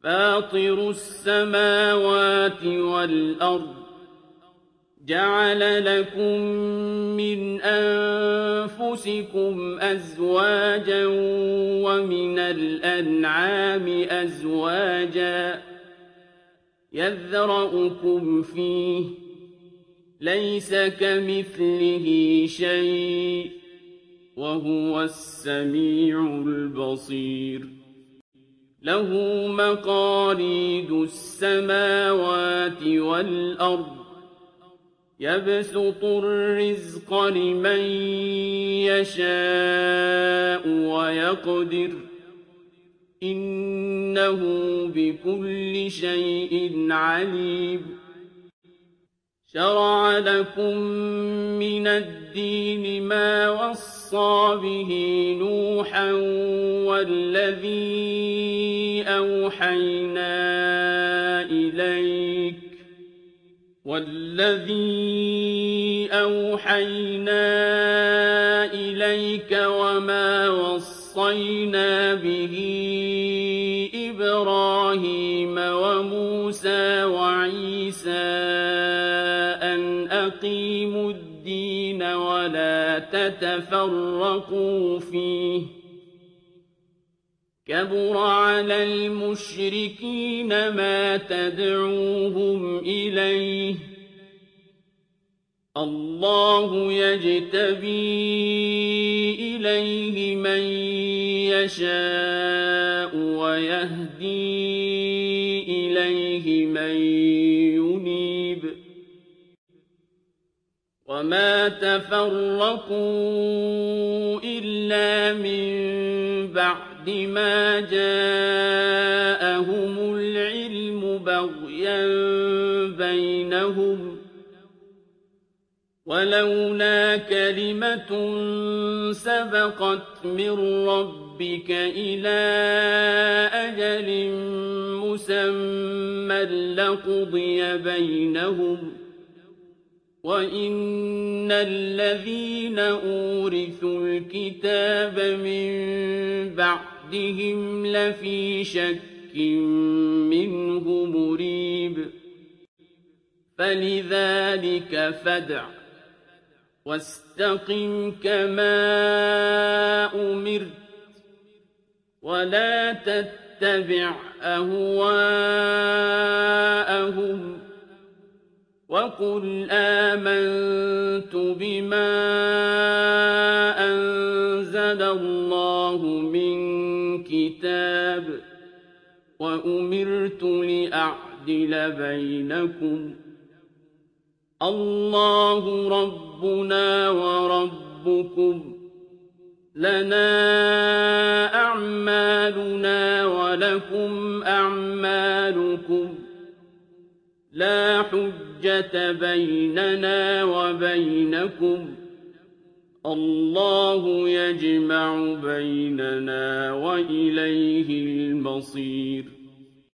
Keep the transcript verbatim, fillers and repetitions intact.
فاطر السماوات والأرض جعل لكم من أنفسكم أزواجا ومن الأنعام أزواجا يذرأكم فيه ليس كمثله شيء وهو السميع البصير له مقاليد السماوات والأرض يبسط الرزق لمن يشاء ويقدر إنه بكل شيء عليم شرع لكم من الدين ما وصى به نوحا والذي أوحينا إليك والذي أوحينا إليك وما وصينا به إبراهيم وموسى وعيسى أن أقيموا الدين ولا تتفرقوا فيه كبر على المشركين ما تدعوهم إليه الله يجتبي إليه من يشاء ويهدي إليه من ينيب وما تفرقوا إلا من بعد ما جاءهم العلم بغيا بينهم ولولا كلمة سبقت من ربك إلى أجل مسمى لقضي بينهم وإن الذين أورثوا الكتاب من بعدهم لفي شك منه مريب فلذلك فادع واستقم كما أمرت ولا تتبع أهواءهم وقل آمنت بما أنزل الله من كتاب وأمرت لأعدل بينكم الله ربنا وربكم لنا أعمالنا ولكم أعمالكم لا حجة بيننا وبينكم الله يجمع بيننا وإليه المصير